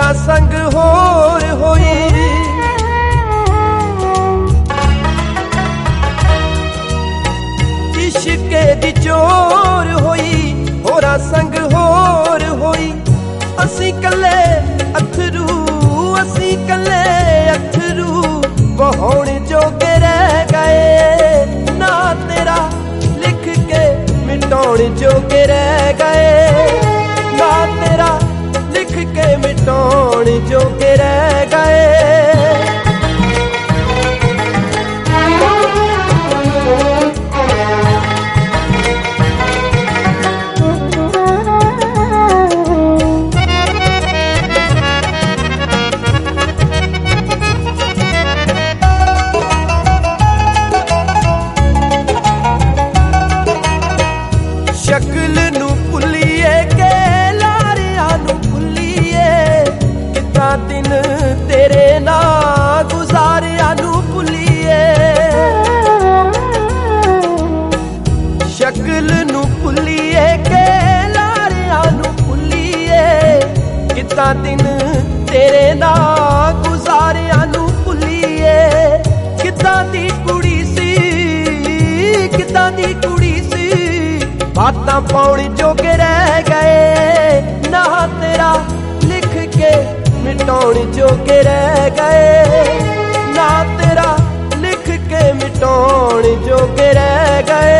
होरा संग होर होई, इश्के दी चोर होई, होरा संग होर होई। असी कले अथरू, असी कले अथरू बहाउण जोगे रह गए, ना तेरा लिख के मिटाउण जोगे रह गए, ना तेरा लिख के मिटाउण जोगे रह गए। शक्ल नू भुलिए के लारिया नू भुलिए, कितना दिन तेरे ना गुजारिया नू भुलिए। शक्ल नू भुलिए के लारिया नू भुलिए, कितना दिन तेरे ना गुजारिया नू भुलिए। कितना दी कुड़ी सी, कितना दी कुड़ी सी, बातां पाउण जोगे रह गए, ना तेरा लिख के मिटाउण जोगे रह गए, ना तेरा लिख के मिटाउण जोगे रह गए।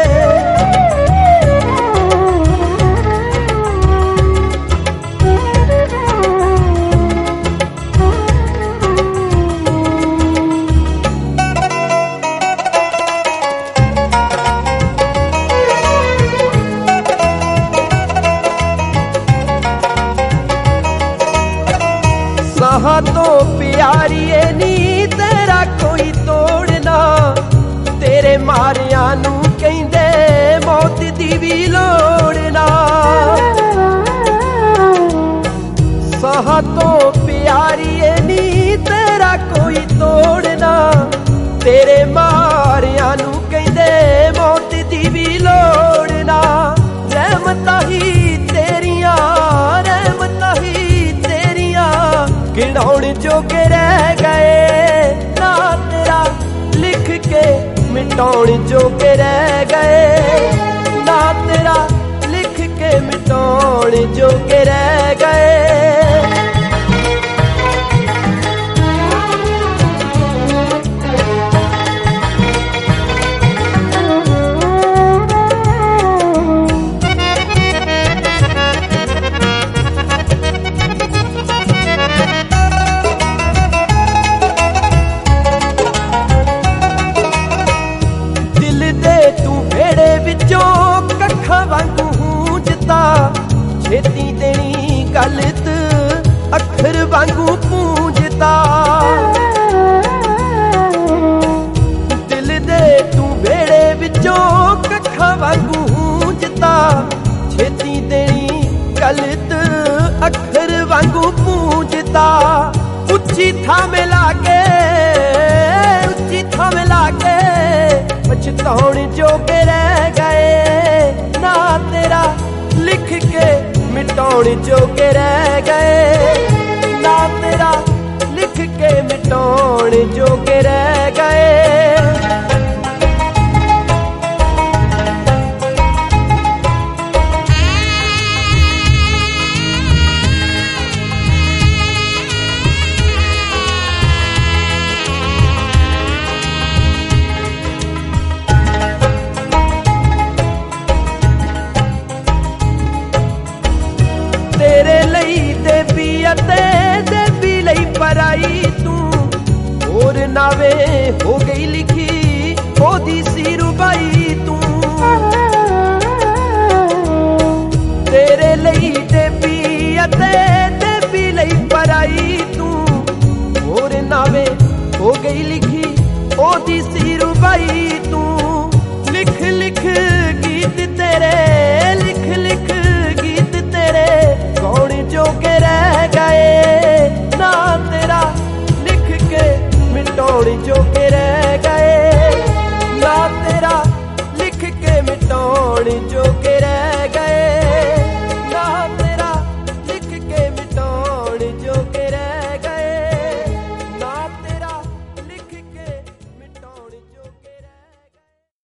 सहा तो प्यारी नी तेरा कोई तोड़ना, तेरे मारिया नू कहंदे मौत दी भी लोड़ना। सहा तो प्यारी नी तेरा कोई तोड़ना, तेरे मारिया नू कहंदे मौत दी भी लोड़ना। रहमतां ही तेरियां, रहमतां ही गिनाउण जोगे रह गए, ना तेरा लिख के मिटाउण जोगे रह गए, ना तेरा लिख के मिटाउण जोगे रह गए। कखा वांगू हूंजता, छेती देनी गलत अखर वांगू पूंजता। दिल दे तू बेड़े विचों कखा वांगू हूंजता, छेती देनी गलत अखर वांगू पूंजता। उच्ची थामे लागे, उच्ची थामे लागे पछताउण जोगे रह गए, ना तेरा लिख के मिटाउण जोगे रह गए, ना तेरा लिख के मिटाउण जोगे रह गए। तेरे लई देवी अते देवी लई पराई तू, और नावे हो गई लिखी ओदी सी रुबाई तू। तेरे लई देवी अते देवी लई पराई तू, और नावे हो गई लिखी ओदी सी रुबाई तू। लिख लिख गीत तेरे, लिख लिख गीत तेरे कौन जोगे रह गए,